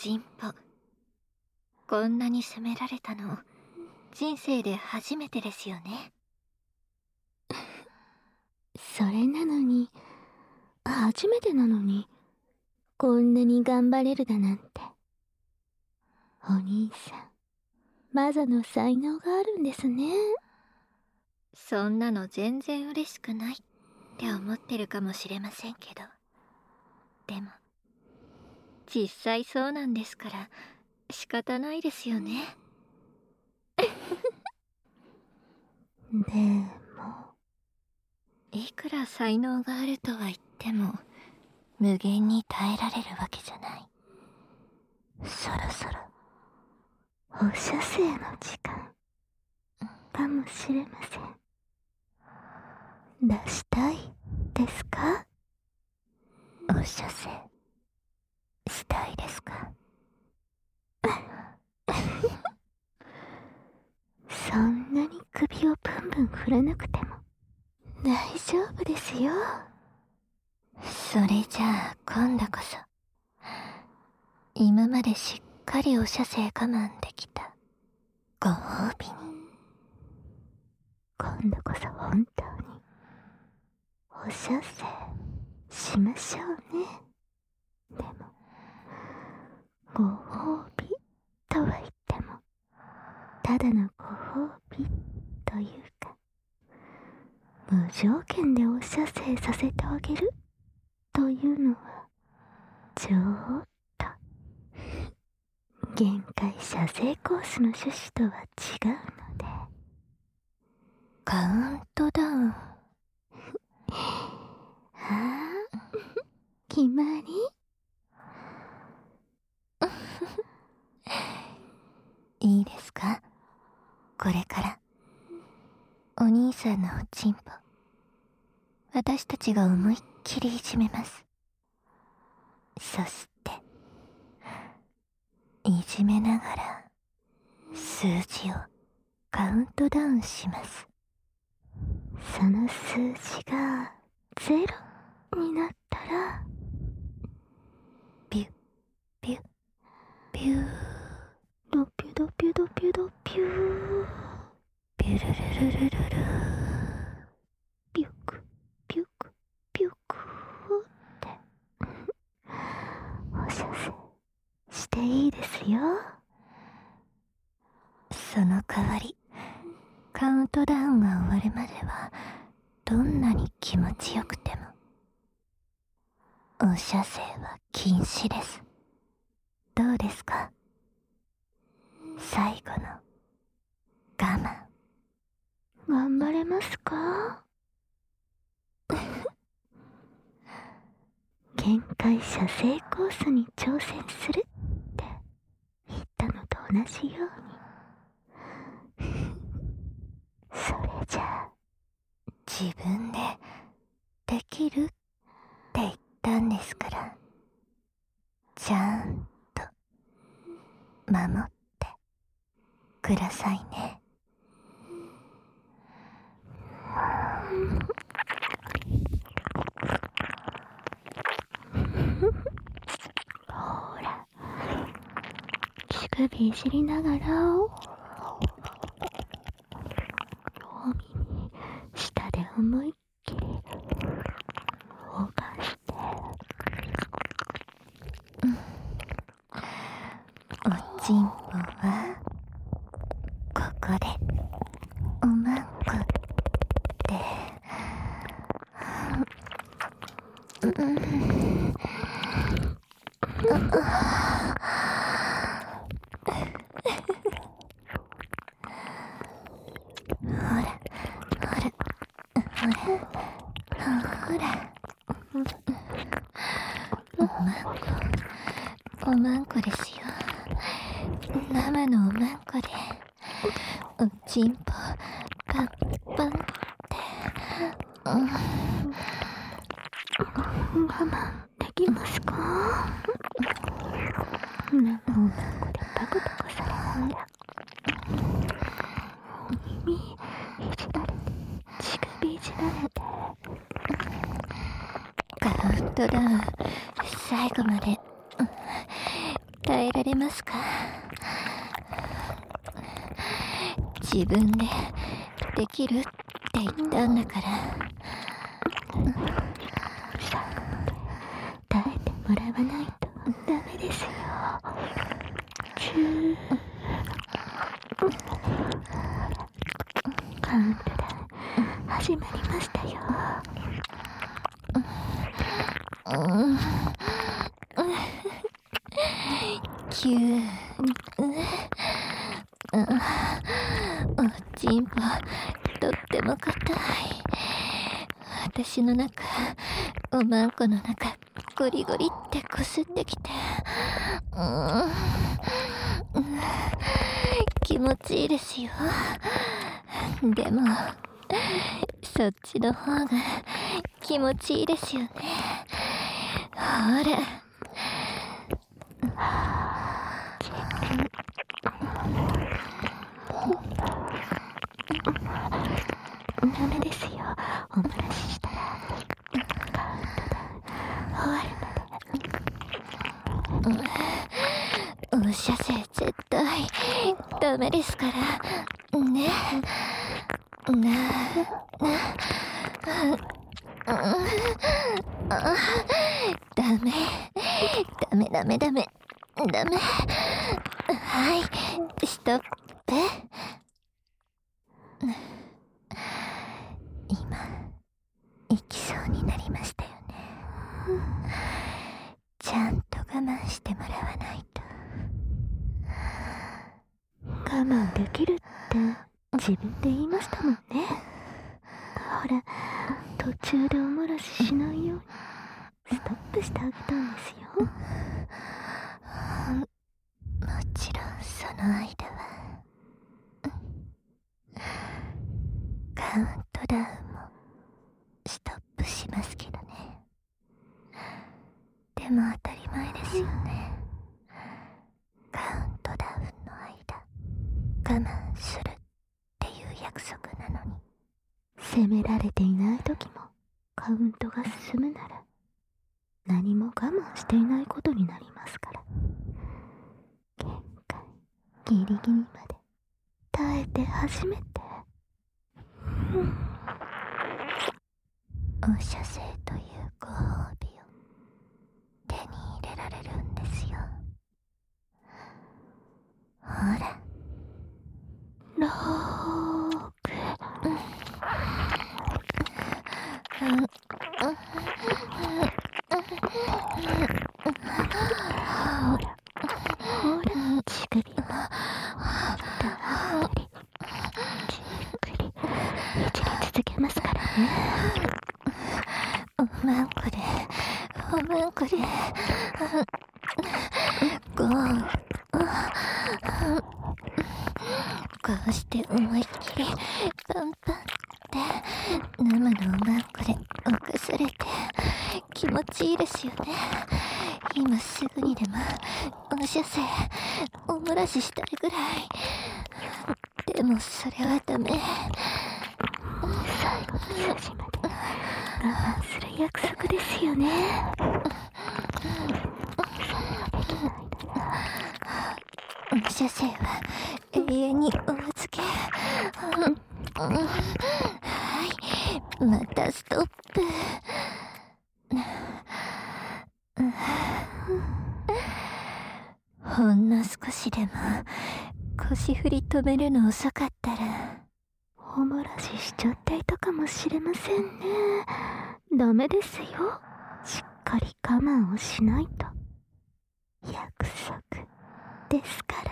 ちんぽ。こんなに責められたの人生で初めてですよね。 それなのに、初めてなのに、こんなに頑張れるだなんて。お兄さん、マザの才能があるんですね。 そんなの全然嬉しくないって思ってるかもしれませんけど、でも実際そうなんですから仕方ないですよね。 でも、 いくら才能があるとは言っても無限に耐えられるわけじゃない。 そろそろ放射性の時間かもしれません。出したいですか？ 放射性したいですか？ そんなに首をブンブン振らなくても大丈夫ですよ。 それじゃあ今度こそ今までしっかりお射精我慢できたご褒美に。 今度こそ本当にお射精しましょうね。でもご褒美とは言ってもただのご褒美というか、無条件でお射精させてあげるというのはちょっと限界射精コースの趣旨とは違うので。 カウントダウン。 決まり？ いいですか？これからお兄さんのおちんぽ私たちが思いっきりいじめます。そしていじめながら数字をカウントダウンします。 その数字が0になったらピュピュピュードピュドピュドピュドピューピュルルルルルルピュクピュクピュクってお射精していいですよ。 その代わりカウントダウンが終わるまではどんなに気持ちよくてもお射精は禁止です。どうですか？最後の我慢。 頑張れますか？限界射精コースに挑戦するって言ったのと同じようにそれじゃあ自分でできるって言ったんですから、ちゃんと守ってくださいね。 ほら、乳首いじりながらお耳下で思いっきり動かして、 おちんぽはここでおまんこでほらおまんこですよ。生のおまんこでおちんぽパンパンって我慢できますか？生のおまんこでパクパクされながら耳いじられて、乳首いじられて、 カウントダウン最後まで耐えられますか？自分でできるって言ったんだから。 耐えてもらわないとダメですよ。カウントダウン始まりましたよ。 9、おちんぽとっても硬い。私の中、おまんこの中、ゴリゴリってこすってきて、気持ちいいですよ。でもそっちの方が気持ちいいですよね。ほら。 ダメですよ。お漏らししたらカウントダウン終わるまで。 お射精絶対ダメですからね。ダメ。はい、ストップ。今行きそうになりましたよね。ちゃんと我慢してもらわないと。 我慢できるって自分で言いましたもんね。ほら、途中でお漏らししないようにストップしてあげたんですよ。 もちろんその間はカウントダウンもストップしますけどね。でも当たり前ですよね。カウントダウンの間我慢するっていう約束なのに。 責められていない時もカウントが進むなら何も我慢していないことになりますから。限界ギリギリまで耐えて初めてお射精というご褒美を手に入れられるんですよ。ほら。 6、ほら、乳首もじっくりいじり続けますからね。 おまんこでこうして思いっきりパンパンって生のおまんこで起こされて気持ちいいですよね。今すぐにでもお射精お漏らししたいぐらい。でもそれはダメ。 最後の数字まで我慢する約束ですよね。 お射精は永遠にお預け。はい、またストップ。ほんの少しでも腰振り止めるの遅かったらお漏らししちゃっていたかもしれませんね。ダメですよ。しっかり我慢をしないと。約束ですから。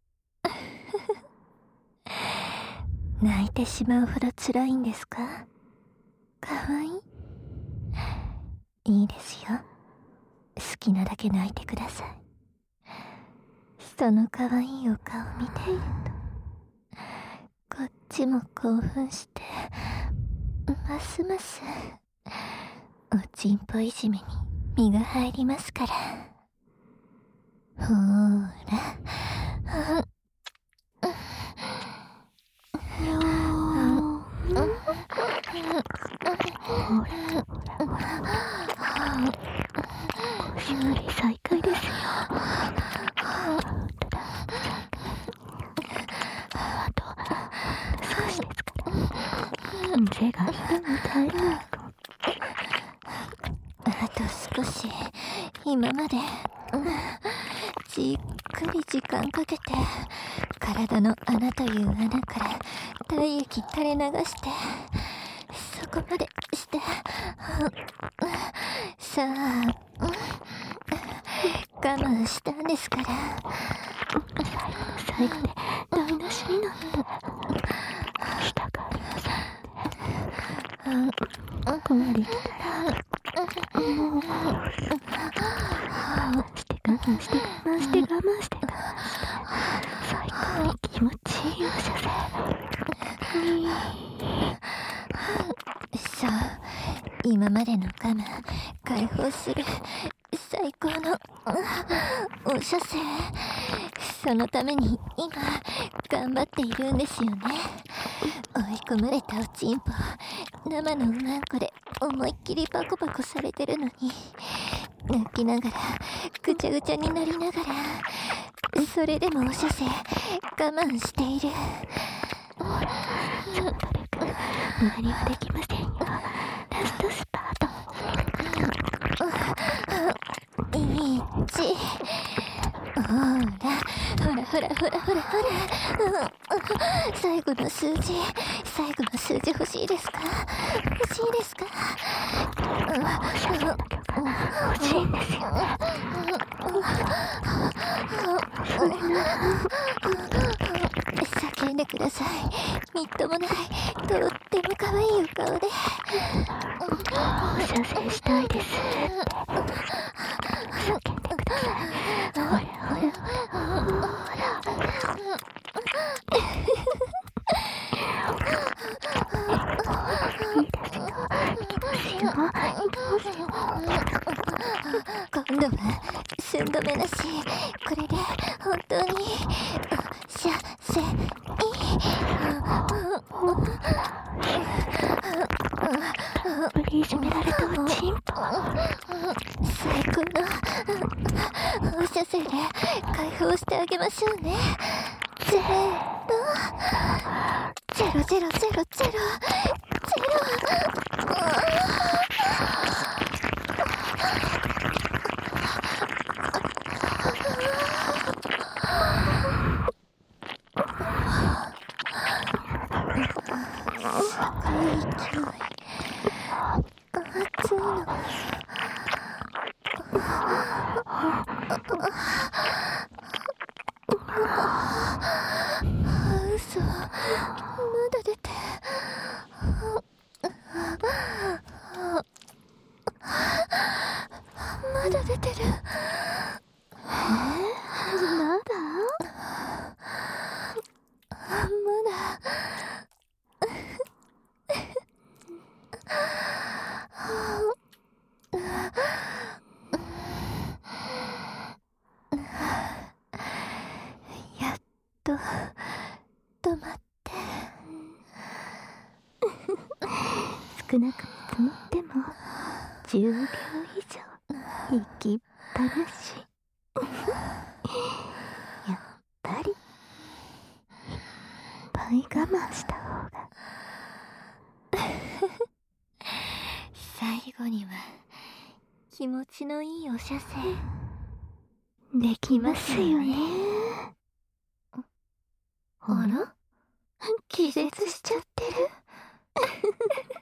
泣いてしまうほど辛いんですか？かわいい？いいですよ。好きなだけ泣いてください。そのかわいいお顔を見ているとこっちも興奮してますますおちんぽいじめに身が入りますから。ほーら腰振り再開ですよ。 今まで、じっくり時間かけて体の穴という穴から体液垂れ流してそこまでしてさあ我慢したんですから。 最後で台無しになって下がりなさいってここまで来たらもう我慢して我慢して我慢して我慢して最高に気持ちいいお射精さあ今までの我慢解放する最高のお射精。そのために今頑張っているんですよね。追い込まれたおちんぽ生のうまんこで思いっきりパコパコされてるのに泣きながらぐちゃぐちゃになりながらそれでもお射精我慢している。 ちょっとレク無駄にはできませんよ。ラストスパート 1ほら最後の数字欲しいですか？欲しいですか？ 欲しいんですよね。 叫んでください。みっともないとっても可愛いお顔でお射精したいですって叫んでください。ほらいいですよ。 今度は寸止めなし。これで本当に射精振りいじめられたおちんぽ最高の放射線で解放してあげましょうね。ゼロゼロゼロゼロゼロ嘘まだ出てまだ出てる。 まだやっと止まって少なく見積もっても10秒以上行きっぱなしやっぱりいっぱい我慢した方が最後には気持ちのいいお射精できますよね。 あら？ 気絶しちゃってる